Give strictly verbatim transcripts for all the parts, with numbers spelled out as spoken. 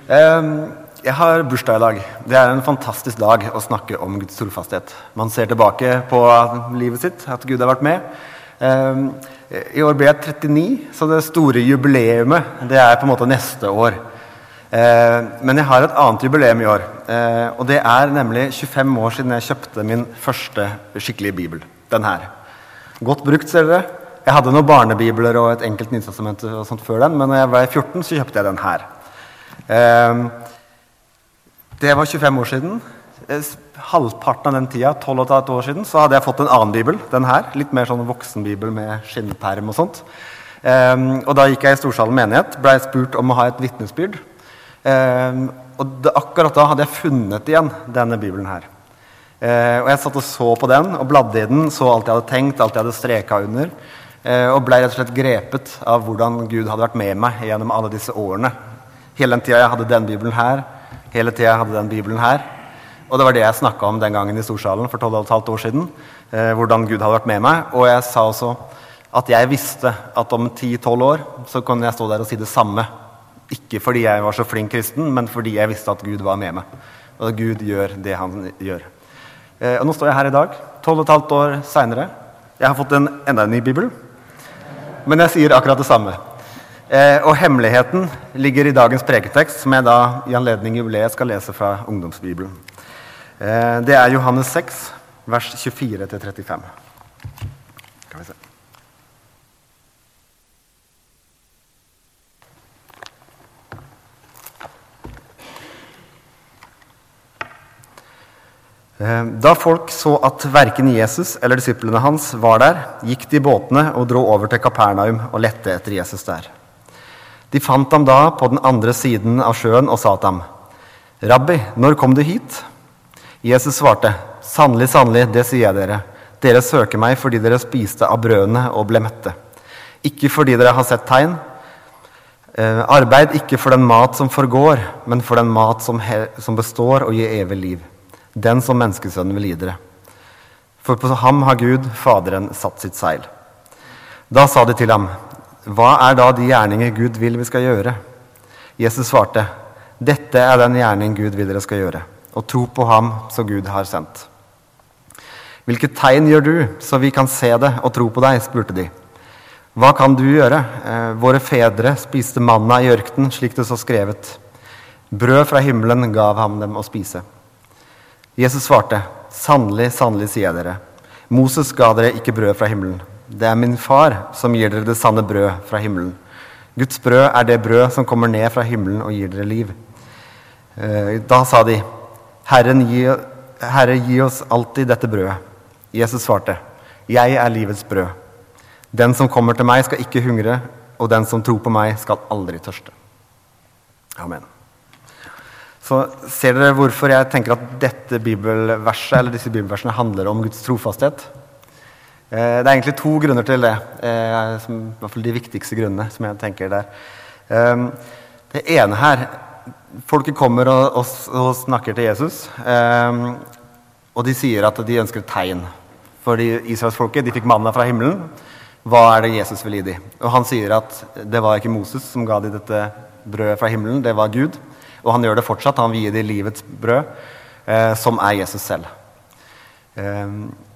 Jeg har bursdag i dag. Det er en fantastisk dag å snakke om Guds trofasthet. Man ser tilbake på livet sitt, at Gud har vært med. I år ble jeg trettini, så det store jubileumet, det er på en måte neste år. Men jeg har et annet jubileum i år, og det er nemlig tjuefem år siden jeg kjøpte min første skikkelige bibel. Den her. Godt brukt, ser dere. Jeg hadde noen barnebibler og et enkelt nytestament og sånt før den, men når jeg var fjorten, så kjøpte jeg den her. Det var tjuefem år siden. Halvparten av den tida, tolv og et halvt år siden, så hadde jeg fått en annen bibel, den her. Litt mer sånn voksenbibel med skinnperm og sånt. Og da gikk jeg i Storsalen menighet, ble spurt om å ha et vittnesbyrd. Og da, akkurat da hadde jeg funnet igjen denne bibelen her. Uh, og jeg satt og så på den, og bladde i den, så alt jeg hadde tenkt, alt jeg hadde streket under, uh, og ble rett og slett grepet av hvordan Gud hadde vært med meg gjennom alle disse årene. Hele den tiden jeg hadde den bibelen her, hele tiden jeg hadde den bibelen her, og det var det jeg snakket om den gangen i Storsalen for tolv og et halvt år siden, uh, hvordan Gud hadde vært med meg, og jeg sa også at jeg visste at om ti til tolv år så kunne jeg stå der og si det samme. Ikke fordi jeg var så flink kristen, men fordi jeg visste at Gud var med meg, og at Gud gjør det han gjør. Eh, og nå står jeg her i dag, tolv og et halvt år senere. Jeg har fått en enda en ny bibel, men jeg sier akkurat det samme. Eh, og hemmeligheten ligger i dagens preketekst, som jeg da i anledning jubileet skal lese fra ungdomsbibelen. Eh, det er Johannes seks, vers tjuefire til trettifem. Kan vi se. Da folk så at hverken Jesus eller disiplene hans var der, gikk de i båtene og dro over til Kapernaum og lette etter Jesus der. De fant ham da på den andre siden av sjøen og sa til ham, «Rabbi, når kom du hit?» Jesus svarte, «Sannelig, sannelig, det sier jeg dere. Dere søker meg fordi dere spiste av brødene og ble mette. Ikke fordi dere har sett tegn. Arbeid ikke for den mat som forgår, men for den mat som, he- som består og gir evig liv. Den som menneskesønnen vil gi dere. For på ham har Gud, Faderen, satt sitt seil. Da sa de til ham, hva er da de gjerninger Gud vil vi skal gjøre? Jesus svarte, dette er den gjerning Gud vil dere skal gjøre, og tro på ham så Gud har sendt. Hvilket tegn gjør du, så vi kan se det og tro på deg, spurte de. Hva kan du gjøre? Eh, våre fedre spiste manna i ørkenen, slik det så skrevet. Brød fra himmelen gav ham dem å spise. Jesus svarte, sannelig, sannelig sier jeg dere. Moses ga dere ikke brød fra himmelen. Det er min far som gir dere det sanne brød fra himmelen. Guds brød er det brød som kommer ned fra himmelen og gir dere liv. Da sa de, Herren, gi, Herre, gi oss alltid dette brødet. Jesus svarte, jeg er livets brød. Den som kommer til meg skal ikke hungre, og den som tror på meg skal aldri tørste. Amen. Så ser dere hvorfor jeg tenker at dette bibelverset, eller disse bibelversene handler om Guds trofasthet? Det er egentlig to grunner til det, som, i hvert fall de viktigste grunnene som jeg tenker der. Det ene her, folket kommer og, og, og snakker til Jesus, og de sier at de ønsker et tegn. Fordi Israelsfolket, de fikk manna fra himmelen. Hva er det Jesus vil gi dem? Og han sier at det var ikke Moses som ga dem dette brødet fra himmelen, det var Gud. Og han gjør det fortsatt, han vil gi dem livets brød, eh, som er Jesus selv. Eh,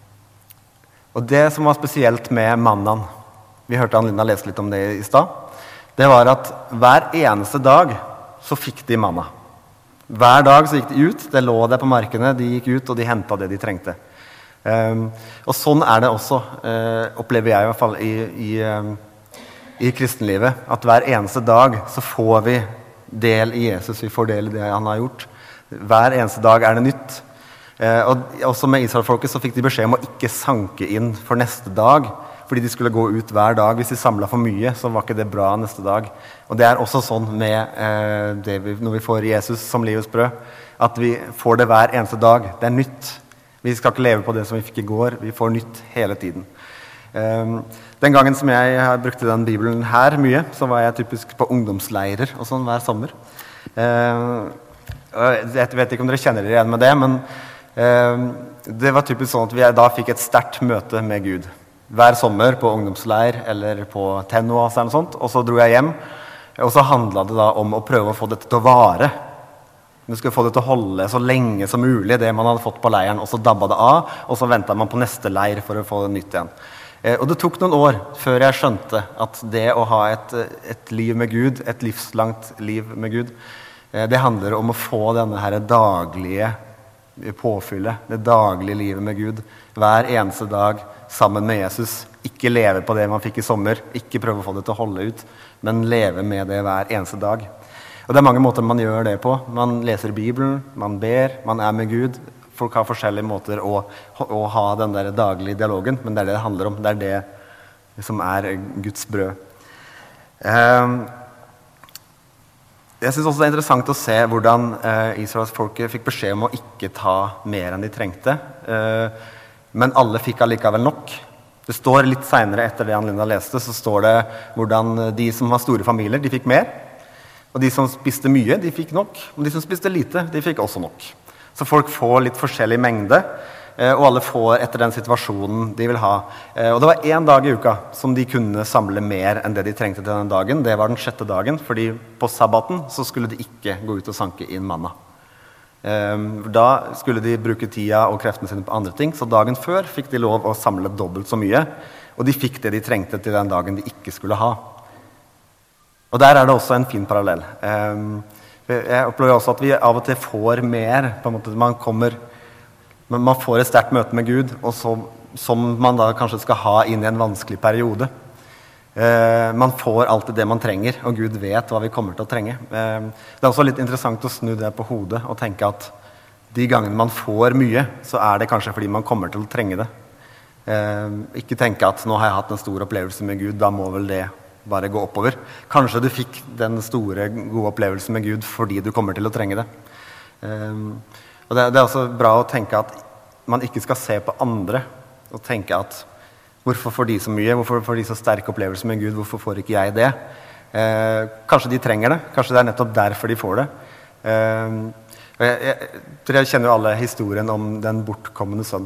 og det som var spesielt med mannaen, vi hørte Ann-Linda lese litt om det i stad, det var at hver eneste dag så fikk de manna. Hver dag så gikk de ut, det lå der på markene, de gikk ut og de hentet det de trengte. Eh, og sånn er det også, eh, opplever jeg i hvert fall i, i, eh, i kristenlivet, at hver eneste dag så får vi del i Jesus, vi får del i det han har gjort. Hver eneste dag er det nytt. Eh, og også med Israelfolket så fikk de beskjed om å ikke sanke inn for neste dag, fordi de skulle gå ut hver dag. Hvis de samlet for mye, så var ikke det bra neste dag. Og det er også sånn med eh, det vi, når vi får Jesus som livets brød, at vi får det hver eneste dag. Det er nytt. Vi skal ikke leve på det som vi fikk i går, vi får nytt hele tiden. Den gangen som jeg brukte den bibelen her mye, så var jeg typisk på ungdomsleirer og sånn hver sommer. Jeg vet ikke om dere kjenner dere igjen med det, men det var typisk sånn at vi da fikk et sterkt møte med Gud. Hver sommer på ungdomsleir eller på tenno og sånt, og så dro jeg hjem Og så handlet det da om å prøve å få dette til å vare. Du skulle få det til å holde så lenge som mulig, det man hadde fått på leiren, og så dabba det av, og så ventet man på neste leir for å få det nytt igjen. Eh, og det tok noen år før jeg skjønte at det å ha et, et liv med Gud, et livslangt liv med Gud, eh, det handler om å få denne her daglige påfyllet, det daglige livet med Gud, hver eneste dag sammen med Jesus. Ikke leve på det man fikk i sommer, ikke prøve å få det til å holde ut, men leve med det hver eneste dag. Og det er mange måter man gjør det på. Man leser Bibelen, man ber, man er med Gud. Folk har forskjellige måter å, å ha den der daglige dialogen, men det er det det handler om. Det er det som er Guds brød. Um, jeg synes også det er interessant å se hvordan uh, Israels folket fikk beskjed om å ikke ta mer enn de trengte. Uh, men alle fikk allikevel nok. Det står litt senere etter det Ann-Linda leste, så står det hvordan de som har store familier, de fikk mer. Og de som spiste mye, de fikk nok. Og de som spiste lite, de fikk også nok. Så folk får litt forskjellig mengde, og alle får etter den situasjonen de vil ha. Og det var en dag i uka som de kunne samle mer enn det de trengte til den dagen. Det var den sjette dagen, fordi på sabbaten så skulle de ikke gå ut og sanke inn manna. Da skulle de bruke tida og kreftene sine på andre ting, så dagen før fikk de lov å samle dobbelt så mye, og de fikk det de trengte til den dagen de ikke skulle ha. Og der er det også en fin parallell. Jeg opplever også at vi av og til får mer, på en måte man kommer, man får et sterkt møte med Gud, og så, som man da kanskje skal ha inn i en vanskelig periode. Man får alltid det man trenger, og Gud vet hva vi kommer til å trenge. Det er også litt interessant å snu det på hodet, og tenke at de gangene man får mye, så er det kanskje fordi man kommer til å trenge det. Ikke tenke at nå har jeg hatt en stor opplevelse med Gud, da må vel det bare gå oppover. Kanskje du fikk den store, gode opplevelsen med Gud fordi du kommer til å trenge det. Um, og det, det er også bra å tenke at man ikke skal se på andre og tenke at hvorfor får de så mye, hvorfor får de så sterke opplevelser med Gud, hvorfor får ikke jeg det? Uh, kanskje de trenger det, kanskje det er nettopp derfor de får det. Uh, jeg, jeg, jeg kjenner jo alle historien om den bortkommende sønn.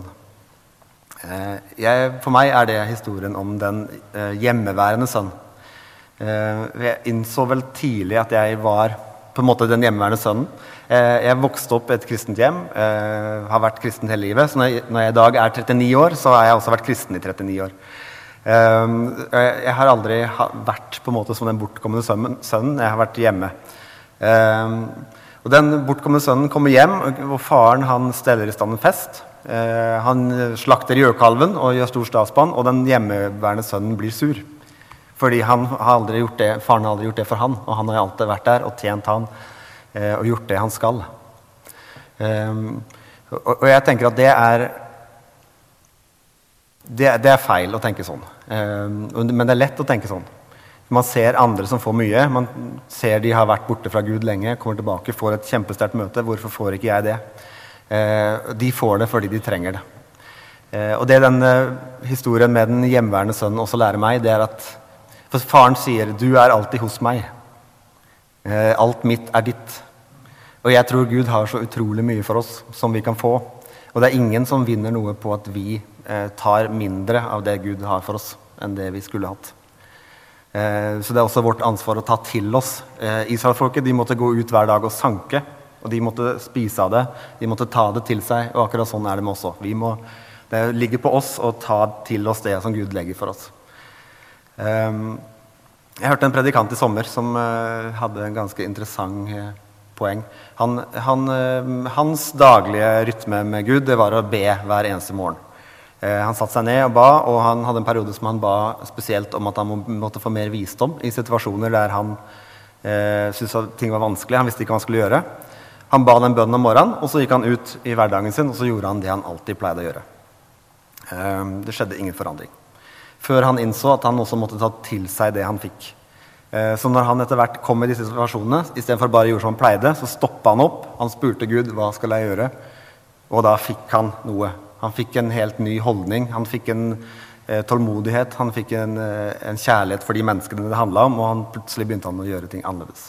Uh, jeg, for meg er det historien om den uh, hjemmeværende sønn. Uh, jeg innså vel tidlig at jeg var på en måte den hjemmeværende sønnen. Uh, jeg vokste opp i et kristent hjem, uh, har vært kristen hele livet, så når jeg, når jeg i dag er trettini år, så har jeg også vært kristen i trettini år. Uh, jeg har aldri ha, vært på en måte som den bortkommende sønnen, sønnen. Jeg har vært hjemme. Uh, og den bortkommende sønnen kommer hjem, og faren han steller i stand en fest. Uh, han slakter gjøkalven og gjør stor staspann, og den hjemmeværende sønnen blir sur. Fordi han har aldri gjort det, faren har aldri gjort det for han, og han har alltid vært der og tjent han, eh, og gjort det han skal. Um, og, og jeg tenker at det er, det, det er feil å tenke sånn. Um, men det er lett å tenke sånn. Man ser andre som får mye, man ser de har vært borte fra Gud lenge, kommer tilbake, får et kjempesterkt møte, hvorfor får ikke jeg det? Uh, de får det fordi de trenger det. Uh, og det den uh, historien med den hjemmeværende sønnen også lærer meg, det er at for faren sier, du er alltid hos meg. Eh, alt mitt er ditt. Og jeg tror Gud har så utrolig mye for oss som vi kan få. Og det er ingen som vinner noe på at vi eh, tar mindre av det Gud har for oss enn det vi skulle hatt. Eh, så det er også vårt ansvar å ta til oss. Eh, Israelfolket, de måtte gå ut hver dag og sanke, og de måtte spise av det. De måtte ta det til seg, og akkurat sånn er det med oss også. Vi må, det ligger på oss å ta til oss det som Gud legger for oss. Um, jeg hørte en predikant i sommer som uh, hadde en ganske interessant uh, poeng. Han, han, uh, hans daglige rytme med Gud, det var å be hver eneste morgen. Uh, han satte seg ned og ba, og han hadde en periode som han ba spesielt om at han må, måtte få mer visdom i situasjoner der han uh, syntes at ting var vanskelig, han visste ikke hva han skulle gjøre. Han ba den bønnen om morgenen, og så gikk han ut i hverdagen sin, og så gjorde han det han alltid pleide å gjøre. Uh, det skjedde ingen forandring. Før han innså at han også måtte ta til seg det han fikk. Så når han etter hvert kom i disse situasjonene, i stedet for bare å gjøre som han pleide, så stoppet han opp. Han spurte Gud, hva skal jeg gjøre? Og da fikk han noe. Han fikk en helt ny holdning. Han fikk en eh, tålmodighet. Han fikk en, eh, en kjærlighet for de menneskene det handlet om, og han plutselig begynte han å gjøre ting annerledes.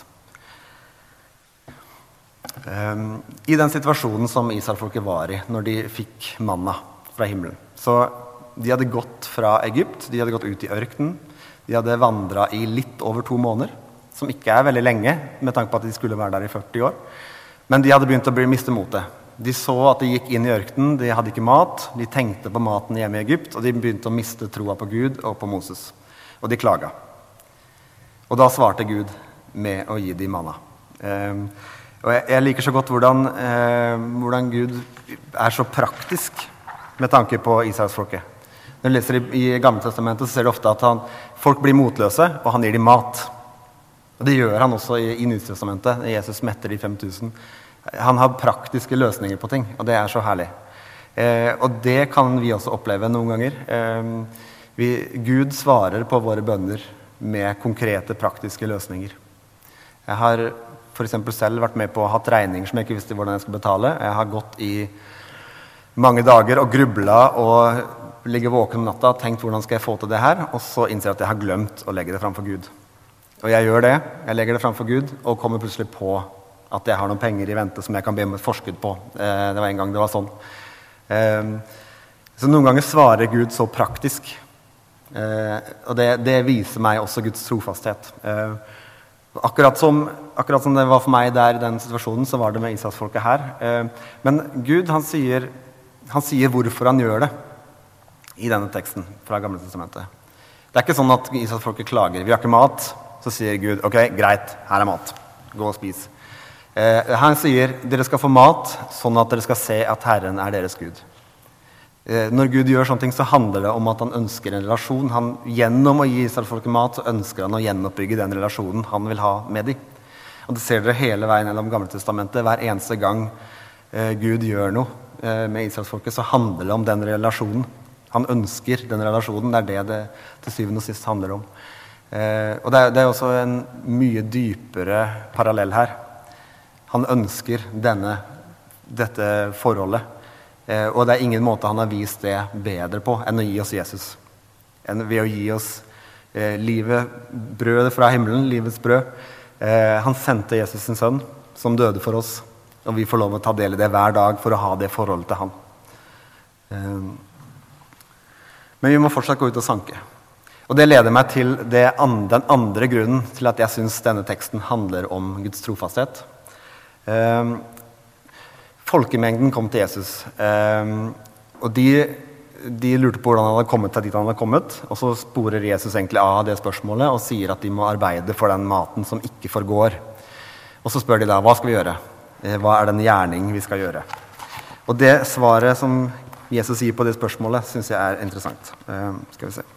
Um, I den situasjonen som Israelfolket var i, når de fikk manna fra himmelen, så de hadde gått fra Egypt, de hadde gått ut i ørkenen, de hadde vandret i litt over to måneder. som ikke er veldig lenge, med tanke på at de skulle være der i førti år. Men de hadde begynt å bli miste motet. De så at de gikk inn i ørkenen, de hadde ikke mat, de tenkte på maten hjemme i Egypt, og de begynte å miste troa på Gud og på Moses. Og de klaga. Og da svarte Gud med å gi dem manna. Eh, og jeg, jeg liker så godt hvordan, eh, hvordan Gud er så praktisk med tanke på Israelsfolket. Når du leser i, i Gamle Testamentet, så ser du ofte at han, folk blir motløse, og han gir dem mat. Og det gjør han også i, i Nytestamentet, Jesus metter de fem tusen. Han har praktiske løsninger på ting, og det er så herlig. Eh, og det kan vi også oppleve noen ganger. Eh, vi, Gud svarer på våre bønner med konkrete, praktiske løsninger. Jeg har for eksempel selv vært med på å ha regninger som jeg ikke visste hvordan jeg skulle betale. Jeg har gått i mange dager og grublet og ligger våken om natta og tenkt hvordan skal jeg få til det her, og så innser jeg at jeg har glemt å legge det framfor Gud. Og jeg gjør det, jeg legger det framfor Gud og kommer plutselig på at jeg har noen penger i vente som jeg kan be om et forskudd på. Eh, det var en gang det var sånn. Eh, så noen ganger svarer Gud så praktisk. Eh, og det, det viser meg også Guds trofasthet. Eh, akkurat, som, akkurat som det var for meg der i den situasjonen, så var det med Israelsfolket her. Eh, men Gud, han sier, han sier hvorfor han gjør det i denne teksten fra Gamle Testamentet. Det er ikke sånn at Israelsfolket klager. Vi har ikke mat, så sier Gud, ok, greit, her er mat. Gå og spis. Eh, han sier, dere skal få mat, sånn at dere skal se at Herren er deres Gud. Eh, når Gud gjør sånne ting, så handler det om at han ønsker en relasjon. Han, gjennom å gi Israelsfolket mat, så ønsker han å gjenoppbygge den relasjonen han vil ha med dem. Og det ser dere hele veien gjennom Gamle Testamentet. Hver eneste gang eh, Gud gjør noe eh, med Israelsfolket, så handler det om den relasjonen. Han ønsker den relasjonen, det er det det til syvende og sist handler om. Eh, og det er, det er også en mye dypere parallell her. Han ønsker denne, dette forholdet. Eh, og det er ingen måte han har vist det bedre på enn å gi oss Jesus. Enn ved å gi oss eh, livet, brødet fra himmelen, livets brød. Eh, han sendte Jesus sin sønn, som døde for oss. Og vi får lov å ta del i det hver dag for å ha det forholdet til han. Eh, men vi må fortsatt gå ut og sanke. Og det leder meg til det andre, den andre grunnen til at jeg synes denne teksten handler om Guds trofasthet. Um, folkemengden kom til Jesus, um, og de, de lurte på hvordan han hadde kommet til dit han hadde kommet, og så sporer Jesus egentlig av det spørsmålet og sier at de må arbeide for den maten som ikke forgår. Og så spør de da, hva skal vi gjøre? Hva er den gjerning vi skal gjøre? Og det svaret som Jesus sier på det spørsmålet synes jeg er interessant. Um, skal vi se.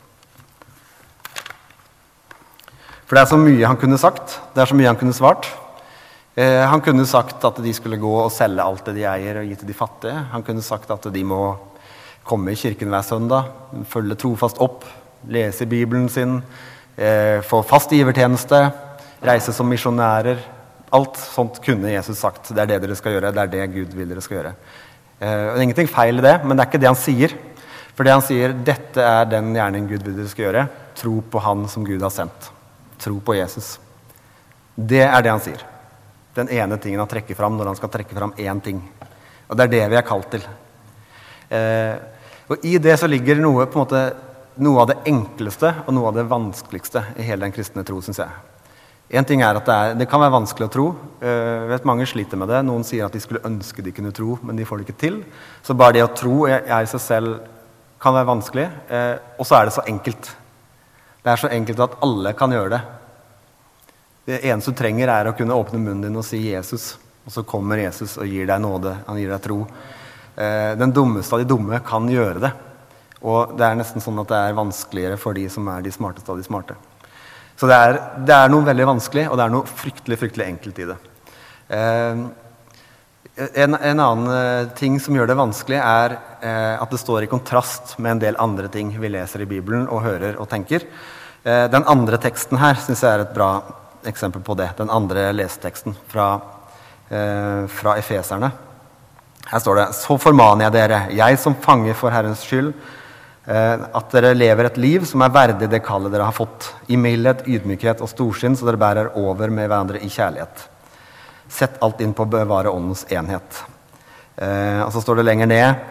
For det er så mye han kunne sagt, det er så mye han kunne svart. Eh, han kunne sagt at de skulle gå og selge alt det de eier og gi til de fattige. Han kunne sagt at de må komme i kirken hver søndag, følge trofast opp, lese i Bibelen sin, eh, få fast givertjeneste, reise som misjonærer. Alt sånt kunne Jesus sagt. Det er det dere skal gjøre, det er det Gud vil dere skal gjøre. Eh, og det er ingenting feil i det, men det er ikke det han sier. For det han sier, dette er den gjerning Gud vil dere skal gjøre. Tro på han som Gud har sendt. Tro på Jesus. Det er det han sier. Den ene tingen han trekker fram når han skal trekke fram én ting. Og det er det vi er kalt til. Eh, og i det så ligger noe, på en måte, noe av det enkleste og noe av det vanskeligste i hele den kristne tro, synes jeg. En ting er at det, er, det kan være vanskelig å tro. Eh, jeg vet mange sliter med det. Noen sier at de skulle ønske de kunne tro, men de får det ikke til. Så bare det å tro er, er i seg selv kan være vanskelig. Eh, og så er det så enkelt. Det er så enkelt at alle kan gjøre det. Det eneste du trenger er å kunne åpne munnen din og si Jesus, og så kommer Jesus og gir deg nåde, han gir deg tro. Eh, den dummeste av de dumme kan gjøre det, og det er nesten sånn at det er vanskeligere for de som er de smarteste av de smarte. Så det er, det er noe veldig vanskelig, og det er noe fryktelig, fryktelig enkelt i det. Eh, en, en annen ting som gjør det vanskelig er eh, at det står i kontrast med en del andre ting vi leser i Bibelen og hører og tenker. Eh, den andre teksten her synes jeg er et bra eksempel på det, den andre leseteksten fra, eh, fra Efeserne. Her står det, så formaner jeg dere, jeg som fanger for Herrens skyld, eh, at dere lever et liv som er verdig det kallet dere har fått, i mildhet, ydmykhet og storsinn, så dere bærer over med hverandre i kjærlighet. Sett alt inn på å bevare åndens enhet. Eh, og så står det lenger ned,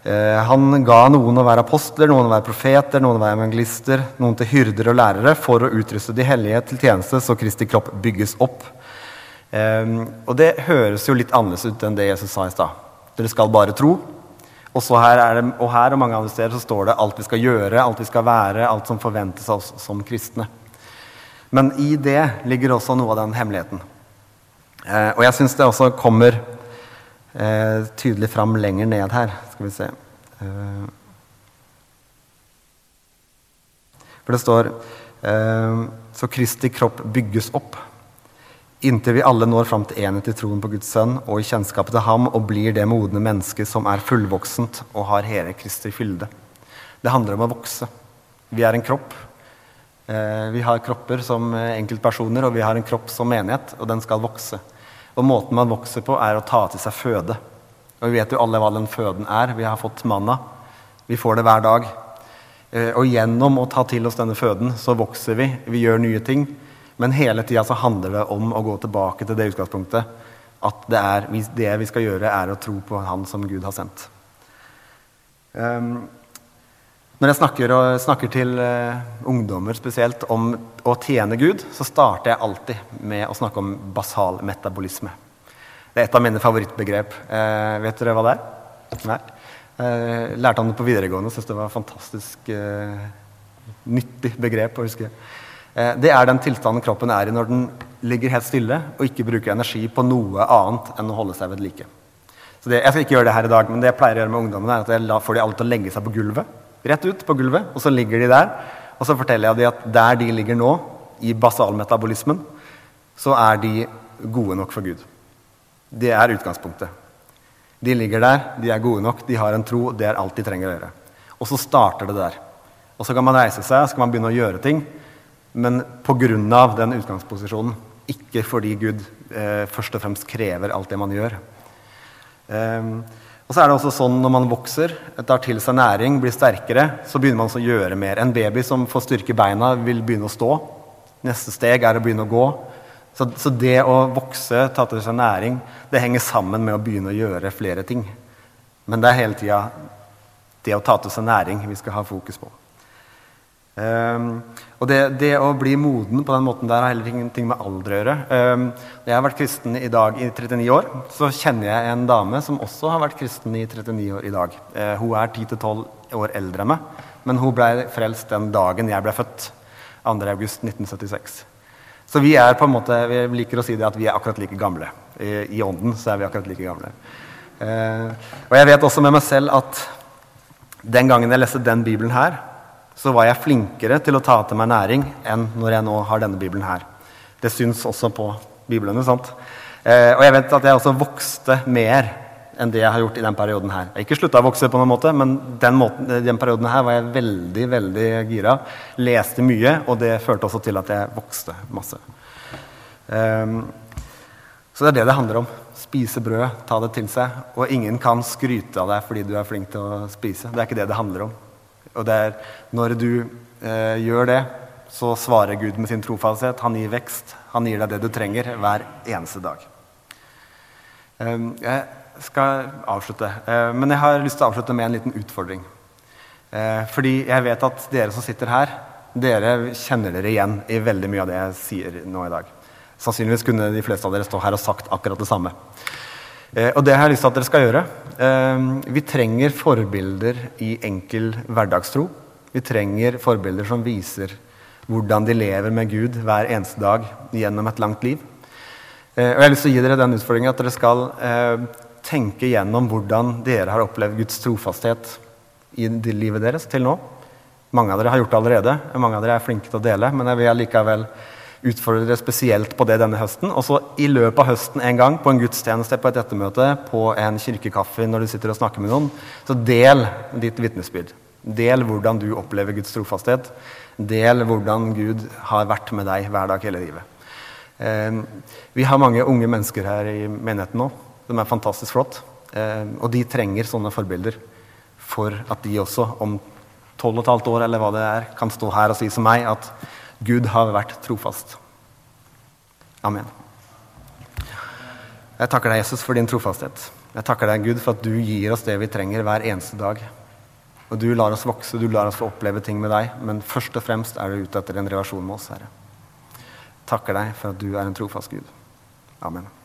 Eh, han ga noen å være apostler, noen å være profeter, noen å være evangelister, noen til hyrder og lærere for å utruste de hellige til tjeneste så Kristi kropp bygges opp. Eh, og det høres jo litt annerledes ut enn det Jesus sa i sted. Dere skal bare tro. Og, så her er det, og her og mange andre steder så står det alt vi skal gjøre, alt vi skal være, alt som forventes av oss som kristne. Men i det ligger også noe av den hemmeligheten. Eh, og jeg synes det også kommer Eh, tydelig fram lenger ned her, skal vi se. Eh, for det står eh, så Kristi kropp bygges opp inntil vi alle når fram til enhet i troen på Guds sønn og i kjennskapet til ham og blir det modne menneske som er fullvoksent og har hele Kristi fylde. Det handler om å vokse. Vi er en kropp. Eh, vi har kropper som enkeltpersoner, og vi har en kropp som menighet, og den skal vokse. Og måten man vokser på er å ta til seg føde. Og vi vet jo alle hva den føden er. Vi har fått manna. Vi får det hver dag. Og gjennom å ta til oss denne føden, så vokser vi. Vi gjør nye ting. Men hele tiden så handler det om å gå tilbake til det utgangspunktet. At det, er, det vi skal gjøre er å tro på han som Gud har sendt. Um, Når jeg snakker, og, snakker til uh, ungdommer spesielt om å tjene Gud, så starter jeg alltid med å snakke om basal metabolisme. Det er et av mine favorittbegrep. Uh, vet dere hva det er? Nei. Uh, lærte han det på videregående, synes det var fantastisk uh, nyttig begrep å huske. Uh, det er den tilstanden kroppen er i når den ligger helt stille og ikke bruker energi på noe annet enn å holde seg ved like. Så det, jeg skal ikke gjøre det her i dag, men det jeg pleier å gjøre med ungdommene er at jeg får de alle til å legge seg på gulvet. Rett ut på gulvet, og så ligger de der, og så forteller jeg dem at der de ligger nå, i basalmetabolismen, så er de gode nok for Gud. Det er utgangspunktet. De ligger der, de er gode nok, de har en tro, det er alt de trenger å gjøre. Og så starter det der. Og så kan man reise seg, så kan man begynne å gjøre ting, men på grunn av den utgangsposisjonen, ikke fordi Gud eh, først og fremst krever alt det man gjør. Eh, Og så er det også sånn når man vokser, tar til seg næring, blir sterkere, så begynner man å gjøre mer. En baby som får styrke i beina vil begynne å stå. Neste steg er å begynne å gå. Så, så det å vokse, ta til seg næring, det henger sammen med å begynne å gjøre flere ting. Men det er hele tiden det å ta til seg næring vi skal ha fokus på. Um, og det, det å bli moden på den måten der har heller ingenting med alder å gjøre. Um, jeg har vært kristen i dag i trettini år, så kjenner jeg en dame som også har vært kristen i trettini år i dag. Uh, hun er ti til tolv år eldre enn meg, men hun ble frelst den dagen jeg ble født, andre august nitten syttiseks. Så vi er på en måte, vi liker å si det at vi er akkurat like gamle. I, i ånden så er vi akkurat like gamle. Uh, og jeg vet også med meg selv at den gangen jeg leste den Bibelen her, så var jeg flinkere til å ta til meg næring enn når jeg nå har denne Bibelen her. Det syns også på Bibelene, sant? Eh, og jeg vet at jeg også vokste mer enn det jeg har gjort i den perioden her. Jeg har ikke sluttet å vokse på noen måte, men den, måten, den perioden her var jeg veldig, veldig gira. Leste mye, og det førte også til at jeg vokste masse. Eh, så det er det det handler om. Spise brød, ta det til seg, og ingen kan skryte av deg fordi du er flink til å spise. Det er ikke det det handler om. Og det er når du eh, gjør det, så svarer Gud med sin trofasthet. Han gir vekst, han gir deg det du trenger hver eneste dag. Um, jeg skal avslutte, uh, men jeg har lyst til å avslutte med en liten utfordring. Uh, fordi jeg vet at dere som sitter her, dere kjenner dere igjen i veldig mye av det jeg sier nå i dag. Sannsynligvis kunne de fleste av dere stå her og sagt akkurat det samme. Eh, og det har jeg lyst til at dere skal gjøre. Eh, vi trenger forbilder i enkel hverdagstro. Vi trenger forbilder som viser hvordan de lever med Gud hver eneste dag gjennom et langt liv. Eh, og jeg har lyst til å gi dere den utfordringen at dere skal eh, tenke gjennom hvordan dere har opplevd Guds trofasthet i livet deres til nå. Mange av dere har gjort det allerede. Mange av dere er flinke til å dele, men jeg vil likevel utfordre dere spesielt på det denne høsten. Og så i løpet av høsten en gang, på en gudstjeneste, på et ettermøte, på en kirkekaffe når du sitter og snakker med noen, så del ditt vitnesbyrd. Del hvordan du opplever Guds trofasthet. Del hvordan Gud har vært med deg hver dag hele livet. Eh, vi har mange unge mennesker her i menigheten nå. De er fantastisk flott. Eh, og de trenger sånne forbilder for at de også om tolv og et halvt år, eller hva det er, kan stå her og si som meg at Gud har vært trofast. Amen. Jeg takker deg, Jesus, for din trofasthet. Jeg takker deg, Gud, for at du gir oss det vi trenger hver eneste dag. Og du lar oss vokse, du lar oss få oppleve ting med deg, men først og fremst er du ute etter en relasjon med oss, Herre. Takker deg for at du er en trofast Gud. Amen.